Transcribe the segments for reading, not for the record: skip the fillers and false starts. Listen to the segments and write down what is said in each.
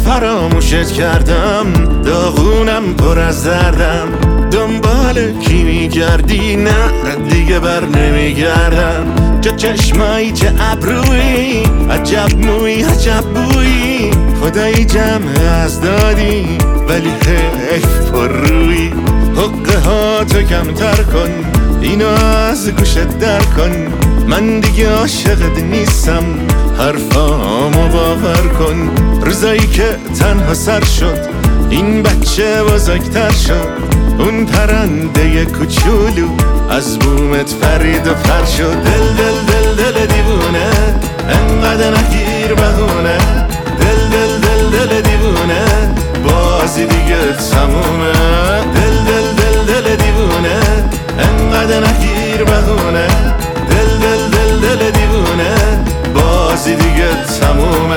فراموشت کردم، داغونم پر از دردم. دنبال کی میگردی؟ نه دیگه بر نمیگردم. چه چشمایی چه ابرویی، عجب مویی عجب بویی. خدایی جمع از دادی ولی حیف پر روی. حقه ها تو کمتر کن، اینو از گوشت در کن. من دیگه عاشقت نیستم، حرفامو باور کن. روزایی که تنها سر شد این بچه بزرگتر شد. اون پرنده کوچولو از بومت پرید و پر شد. دل دل دل دل دیوونه، انقدر نگیر بهونه. دل دل دل دل دیوونه، بازی دیگه تمومه. دل دل دل دل دیوونه، انقدر نگیر بهونه. دل دل دل دل دیوونه، بازی دیگه تمومه.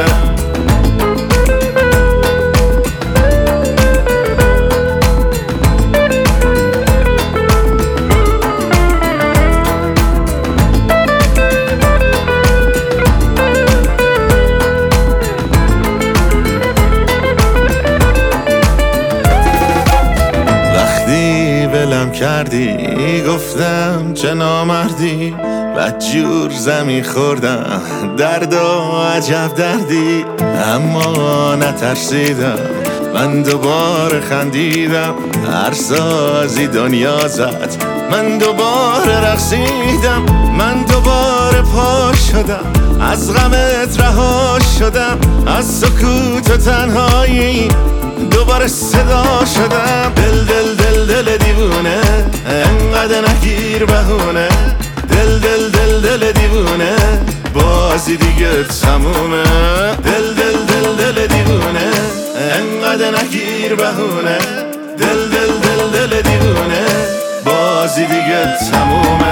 ولم کردی گفتم چه نامردی، بدجور زمین خوردم درد و عجب دردی. اما نترسیدم، من دوباره خندیدم. هر سازی دنیا زد، من دوباره رقصیدم. من دوباره پا شدم، از غمت رها شدم. از سکوت و تنهایی دوباره صدا شدم. دل دل دل دل دیوونه، انقدر نگیر بهونه. دل دل دل دل دیوونه، بازی دیگه تمومه. دل دل دل دل دیوونه، انقدر نگیر بهونه. دل دل دل دل دیوونه، بازی دیگه تمومه.